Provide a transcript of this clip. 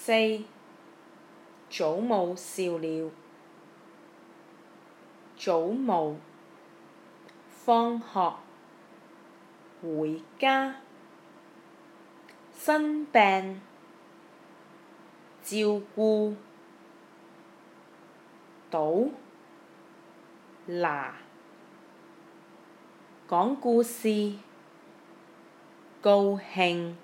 4. 祖母笑了。祖母放學回家，生病照顧，倒拿講故事，高興。